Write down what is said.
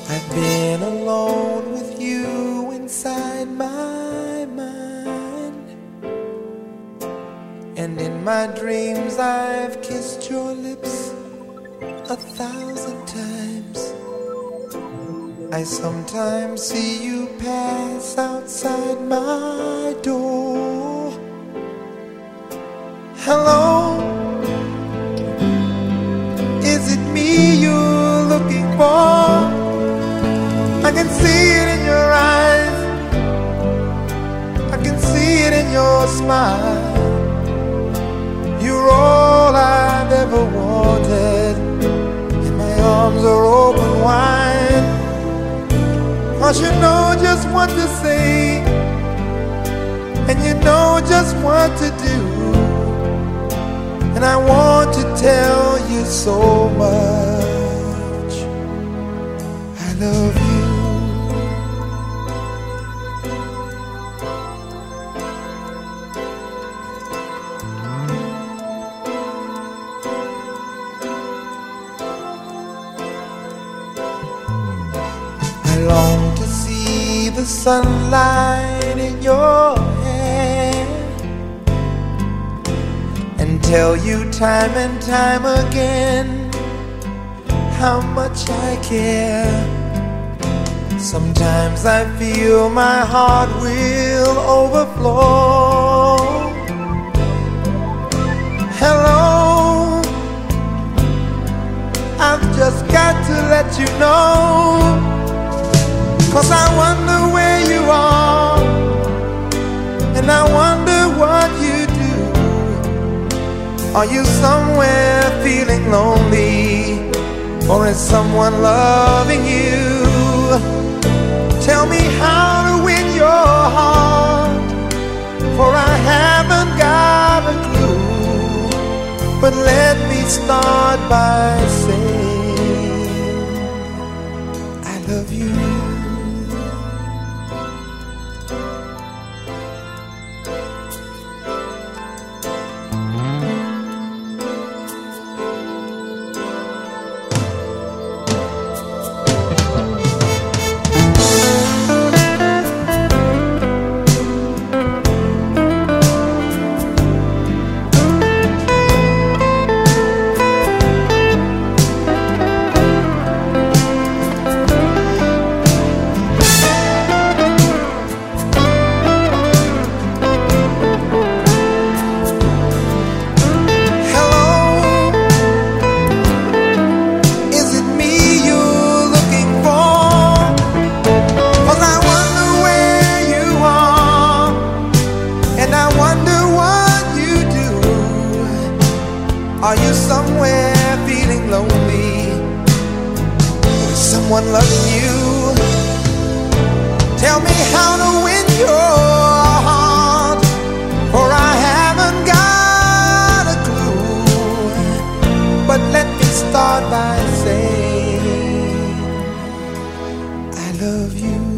I've been alone with you inside my mind, and in my dreams I've kissed your lips 1,000 times. I sometimes see you pass outside my door. Hello, is it me you're looking for? I can see it in your eyes, I can see it in your smile. You're all I've ever wanted, and my arms are open wide. 'Cause you know just what to say, and you know just what to do, and I want to tell you so much I love you. I long to see the sunlight in your hair and tell you time and time again how much I care. Sometimes I feel my heart will overflow. Hello, I've just got to let you know, 'cause I wonder where you are, and I wonder what you do. Are you somewhere feeling lonely, or is someone loving you? Tell me how to win your heart, for I haven't got a clue. But let me start by saying I love you. Are you somewhere feeling lonely? Is someone loving you? Tell me how to win your heart, for I haven't got a clue. But let me start by saying I love you.